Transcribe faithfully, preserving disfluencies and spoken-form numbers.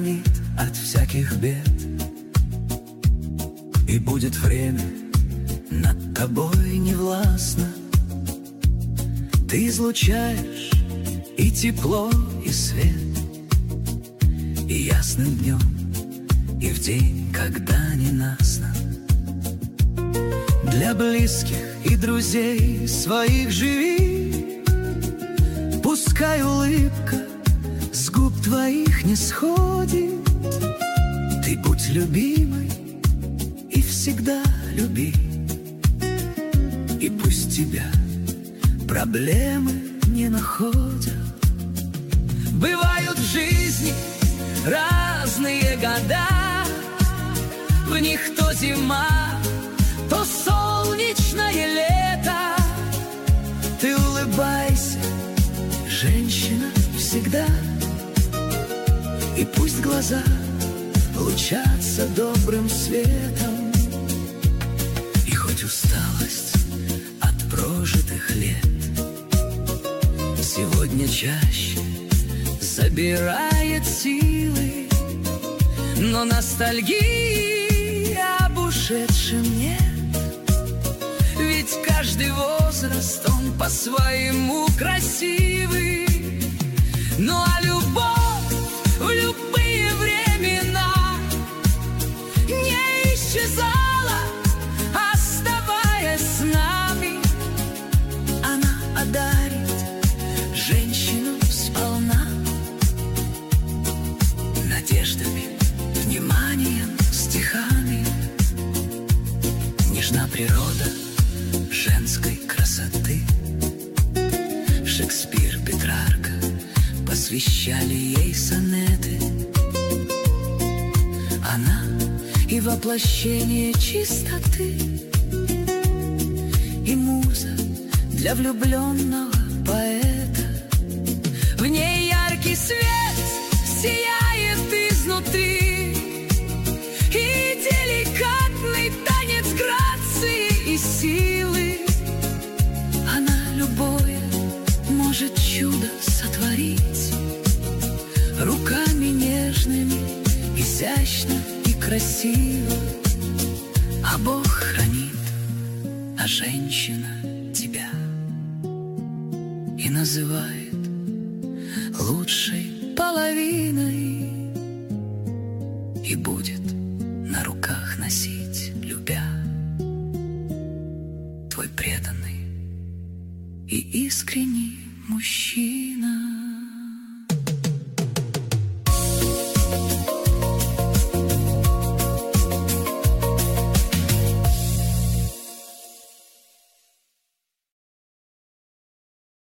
хранит от всяких бед. И будет время над тобой невластно. Ты излучаешь и тепло, и свет, и ясным днем, и в день, когда ненастно. Для близких и друзей своих живи, пускай улыбка с губ твоих не сходит. Ты будь любимой и всегда люби, и пусть тебя проблемы не находят. Бывают в жизни разные года, в них то зима, то солнечное лето. Ты улыбайся, женщина, всегда, и пусть глаза лучатся добрым светом. И хоть усталость от прожитых лет сегодня чаще забирает силы, но ностальгии об ушедшем нет. Ведь каждый возраст, он по-своему красивый. Ну а любовь в любые времена не исчезала, оставаясь с нами. Она одарит женщину сполна надеждами, вниманием, стихами. Нежна природа женской красоты. Шекспир, Петрарка посвящали ей сонеты. Она и воплощение чистоты, и муза для влюбленного поэта. В ней яркий свет сияет изнутри, и деликатный танец грации и силы. Она любое может чудо сотворить, руками нежными, изящно и красиво. А Бог хранит, а женщина тебя и называет лучшей половиной, и будет на руках носить, любя. Твой преданный и искренний мужчина.